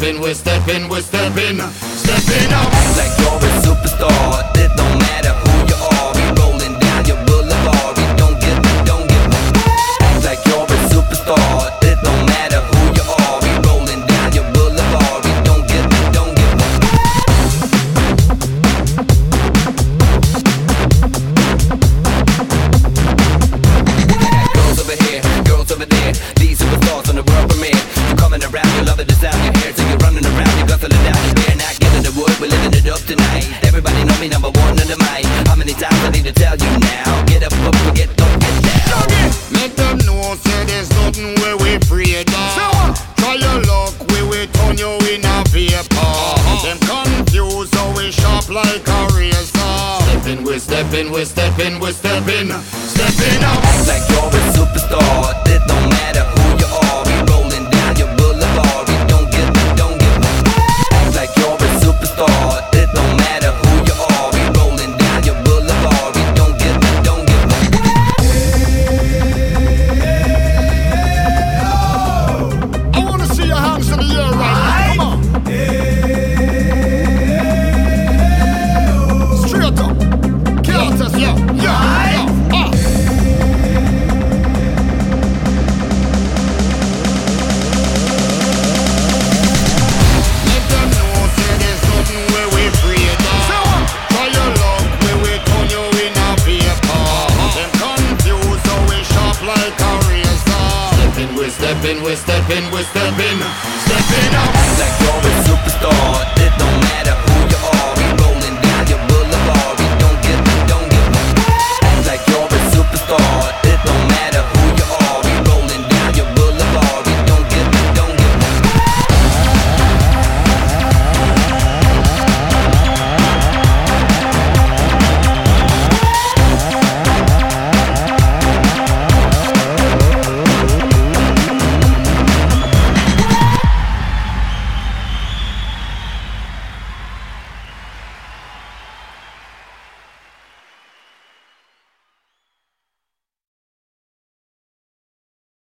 we're stepping, we're stepping up. Act like you're a superstar. It don't matter who you are. We rolling down your boulevard. We don't give. Act like you're a superstar. It don't matter who you are. We rolling down your boulevard. We don't give. Girls over here, girls over there. These superstars on the world premiere. You coming around, you loving the sound. Your hair, so you're running around. You're guzzling down the beer, not giving the wood. We're living it up tonight. Everybody know me, number one on the mic. How many times I need to tell you now? Get up, get up, get down. Make them know, say there's nothing where we afraid of. Try your luck, we will turn you in a vapor. Them confused, so we sharp like a razor. Stepping, we're stepping, we're stepping, we're stepping up. Act like you're a superstar. It don't matter who